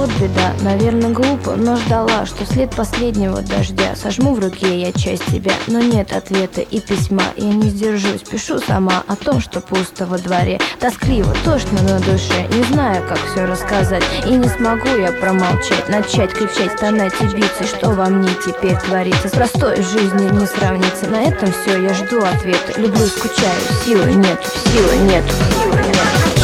вот беда, наверное, глупо, но ждала, что след последнего дождя. Сожму в руке я часть тебя, но нет ответа и письма. Я не сдержусь, пишу сама о том, что пусто во дворе. Тоскливо, тошно на душе, не знаю, как все рассказать. И не смогу я промолчать, начать кричать, стонать и биться. Что во мне теперь творится, с простой жизнью не сравнится. На этом все, я жду ответа. Люблю, скучаю, силы нету, силы нету, силы нету.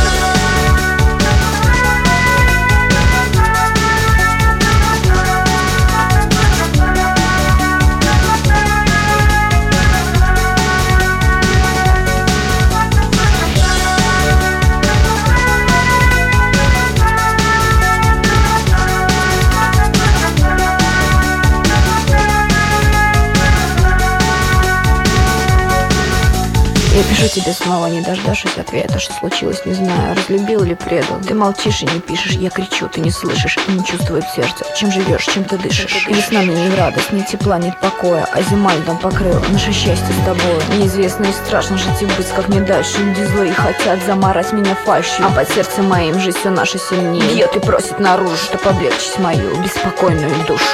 Я пишу тебе снова, не дождавшись ответа. Что случилось, не знаю, разлюбил или предал. Ты молчишь и не пишешь, я кричу, ты не слышишь и не чувствует сердце. Чем живешь, чем ты дышишь. И весна мне не радость, ни тепла, нет покоя, а зима льдом покрыла наше счастье с тобой. Неизвестно и страшно жить и быть, как мне дальше. Люди злые хотят замарать меня фальшью, а под сердцем моим жизнь все наше сильнее. Бьет и просит наружу, чтоб облегчить мою беспокойную душу.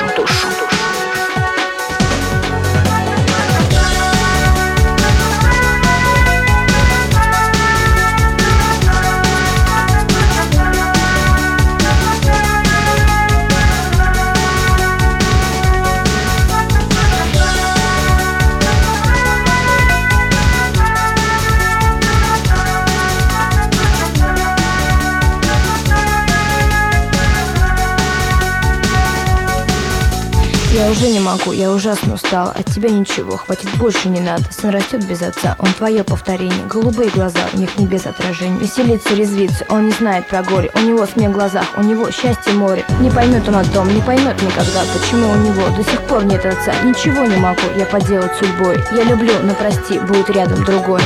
Я уже не могу, я ужасно устала. От тебя ничего, хватит, больше не надо. Сын растет без отца, он твое повторение. Голубые глаза, у них не без отражений. Веселится, резвится, он не знает про горе. У него смех в глазах, у него счастье море. Не поймет он о том, не поймет никогда, почему у него до сих пор нет отца. Ничего не могу я поделать судьбой. Я люблю, но прости, будет рядом другой.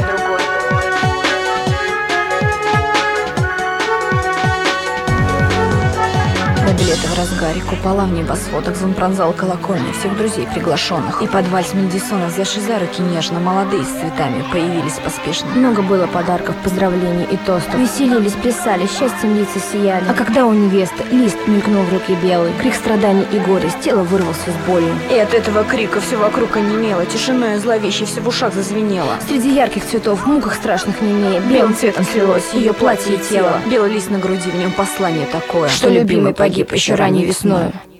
До лета в разгаре, купола в небосводах, звон пронзал колокольни всех друзей приглашенных. И под вальс Мендельсона, взявши за руки нежно, молодые с цветами появились поспешно. Много было подарков, поздравлений и тостов. Веселились, плясали, счастьем лица сияли. А когда у невесты лист мелькнул в руке белый, крик страданий и горя с тела вырвался с болью. И от этого крика все вокруг онемело, тишиною зловещей все в ушах зазвенело. Среди ярких цветов, в муках страшных немея, белым цветом слилось ее платье и тело. Белый лист на груди, в нем послание такое, что любимый погиб еще ранней весною.